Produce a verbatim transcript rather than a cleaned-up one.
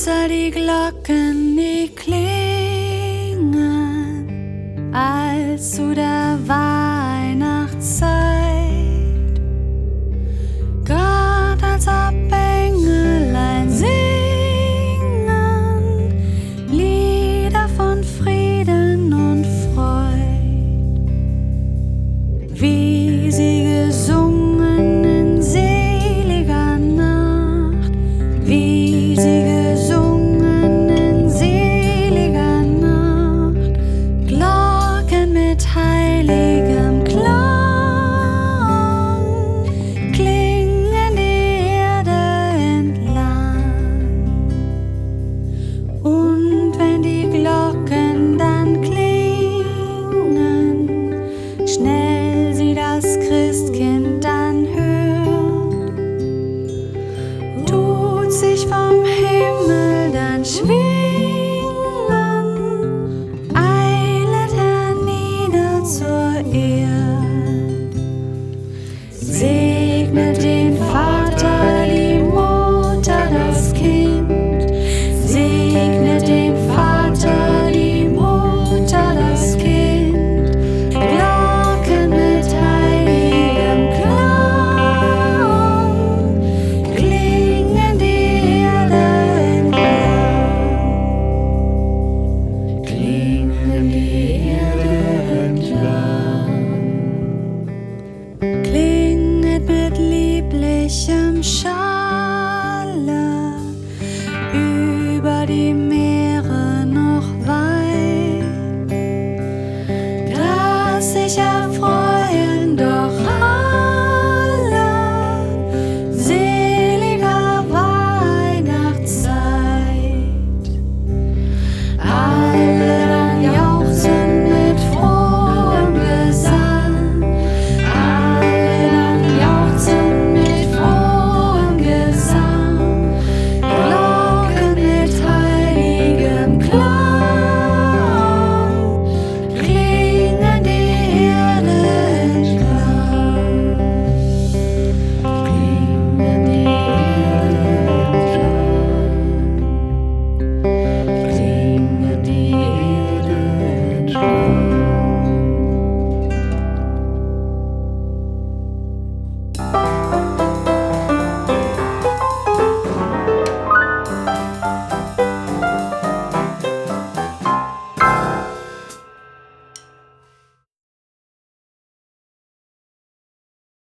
all die Glocken, die klingen, als zu der Weihnachtszeit. Gott als ob Engelein singen, Lieder von Frieden und Freud, wie sie gesungen in seliger Nacht, wie sie gesungen in seliger Nacht, Glocken mit heiligem Klang klingen die Erde entlang. Und wenn die Glocken dann klingen, schnell sie das Christkind dann hört, tut sich vom Himmel dann schwingen, eilet hernieder zur Erd, segnet den Vater, die Mutter, das Kind, segnet den Vater, die Mutter, das Kind, Glocken mit heiligem Klang klingen die Erde entlang, klingen die Erde entlang, klinget mit lieblichem Schalle über die Meere noch weit, dass sich erfreut